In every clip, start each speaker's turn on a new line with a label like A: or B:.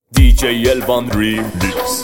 A: DJ Elvan Remix.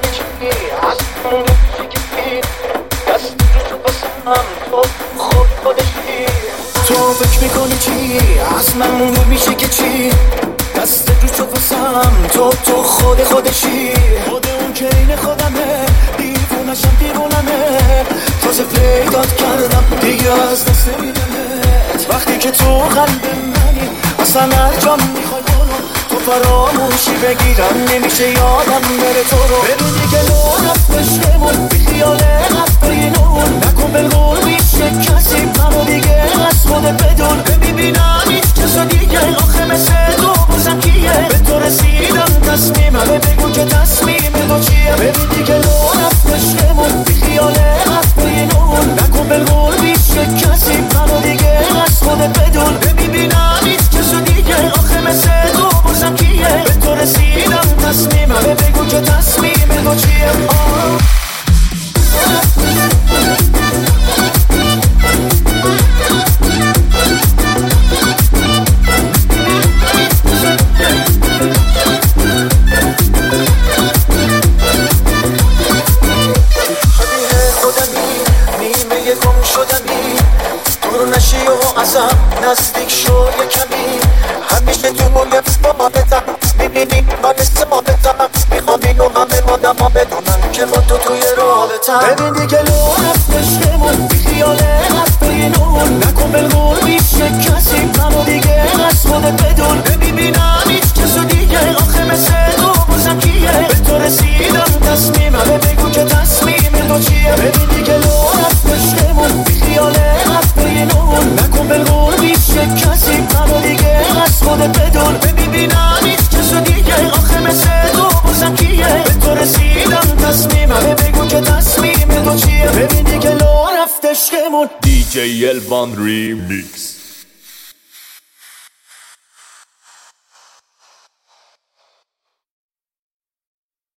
B: تو فکر میکنی چی؟ از من دور میشه که چی؟ دست رو شد واسم تو خودشی. خود اون که این خودمه، دیوونشم دیوونمه. تازه پیدات کردم دیگه از دست میدمت. وقتی که تو قلب منی اصلا هر جا میخوای برو. تو فراموشی بگیرم نمیشه یادم بره تو رو. ببینی که لو رفت عشقمون بی خیاله رفت بینون. نکن بلغور میشه کسی منو دیگه از خودت بدون. نمیبینم هیچ کسو دیگه آخه مثل تو بازم کیه. به تو رسیدم تصمیمه بگو که تصمیم تو چیه. ببینی که لو رفت عشقمون بی خیاله رفت بینون. نکن بلغور میشه کسی منو دیگه از خودت بدون. نمیبینم هیچ کسو دیگه آخه مثل تو بازم کیه. به تو رسیدم تصمیمه بگو که تصمیم تو چیه. ازم نزدیک شو یه کمی. همیشه تو مویه با بزن میبینی من ثابتم. میخوام اینو همه آدم ها بدونن که با تو توی رابطم. ببین دیگه لو رفت عشقمون بی خیاله رفت بینون. نکن بلغور میشه کسی منو دیگه از خودت بدون. نمیبینم هیچ کسو دیگه آخه مثل تو بازم کیه. به تو رسیدم تصمیمه بگو که تصمیم تو چیه. ببین دیگه لو رفت عشقمون بی خیاله رفت بینون. نکن بلغور میشه کسی منو دیگه از خودت بدون. نمیبینم هیچ کسو دیگه آخه مثل تو بازم کیه. به تو رسیدم تصمیمه بگو که تصمیم تو چیه. ببین دیگه لو رفت عشقمون.
A: DJ Elvan Remix.